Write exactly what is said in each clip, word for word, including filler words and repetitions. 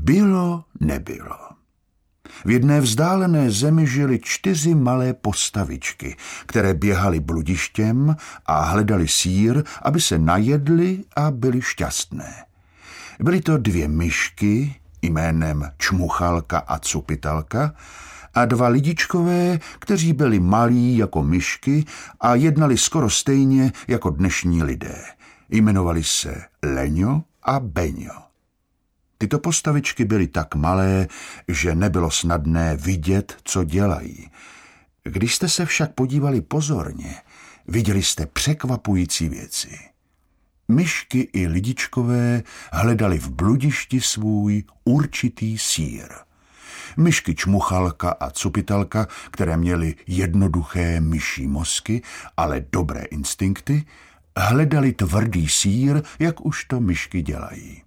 Bylo, nebylo. V jedné vzdálené zemi žily čtyři malé postavičky, které běhaly bludištěm a hledali sýr, aby se najedli a byly šťastné. Byly to dvě myšky jménem Čmuchalka a Cupitalka a dva lidičkové, kteří byli malí jako myšky a jednali skoro stejně jako dnešní lidé. Jmenovali se Leňo a Beňo. Tyto postavičky byly tak malé, že nebylo snadné vidět, co dělají. Když jste se však podívali pozorně, viděli jste překvapující věci. Myšky i lidičkové hledali v bludišti svůj určitý sýr. Myšky Čmuchalka a Cupitalka, které měly jednoduché myší mozky, ale dobré instinkty, hledali tvrdý sýr, jak už to myšky dělají.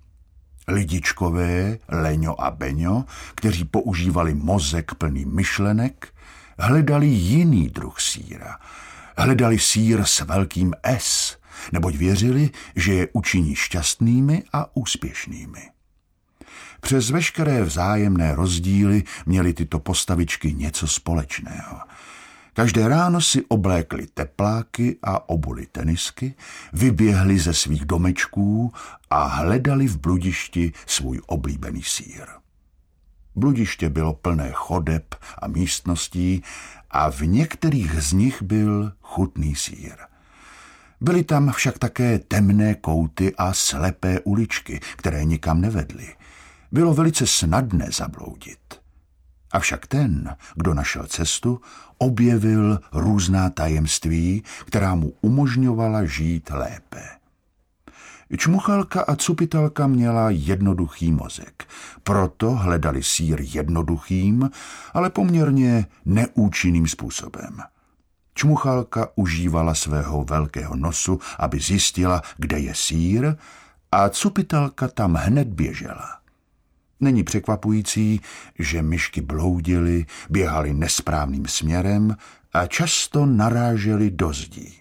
Lidičkové, Leňo a Beňo, kteří používali mozek plný myšlenek, hledali jiný druh sýra. Hledali sýr s velkým S, neboť věřili, že je učiní šťastnými a úspěšnými. Přes veškeré vzájemné rozdíly měly tyto postavičky něco společného. Každé ráno si oblékli tepláky a obuli tenisky, vyběhli ze svých domečků a hledali v bludišti svůj oblíbený sýr. Bludiště bylo plné chodeb a místností a v některých z nich byl chutný sýr. Byly tam však také temné kouty a slepé uličky, které nikam nevedly. Bylo velice snadné zabloudit. Avšak ten, kdo našel cestu, objevil různá tajemství, která mu umožňovala žít lépe. Čmuchalka a Cupitalka měla jednoduchý mozek, proto hledali sýr jednoduchým, ale poměrně neúčinným způsobem. Čmuchalka užívala svého velkého nosu, aby zjistila, kde je sýr, a Cupitalka tam hned běžela. Není překvapující, že myšky bloudily, běhaly nesprávným směrem a často narážely do zdí.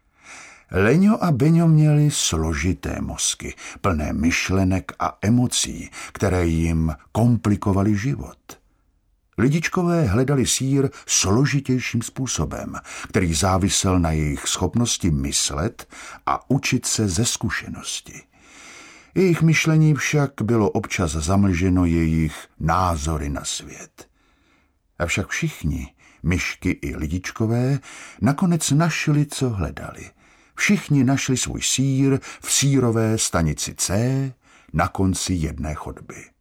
Leňo a Beňo měli složité mozky, plné myšlenek a emocí, které jim komplikovaly život. Lidičkové hledali sýr složitějším způsobem, který závisel na jejich schopnosti myslet a učit se ze zkušenosti. Jejich myšlení však bylo občas zamlženo jejich názory na svět. Avšak všichni, myšky i lidičkové, nakonec našli, co hledali. Všichni našli svůj sýr v sýrové stanici C na konci jedné chodby.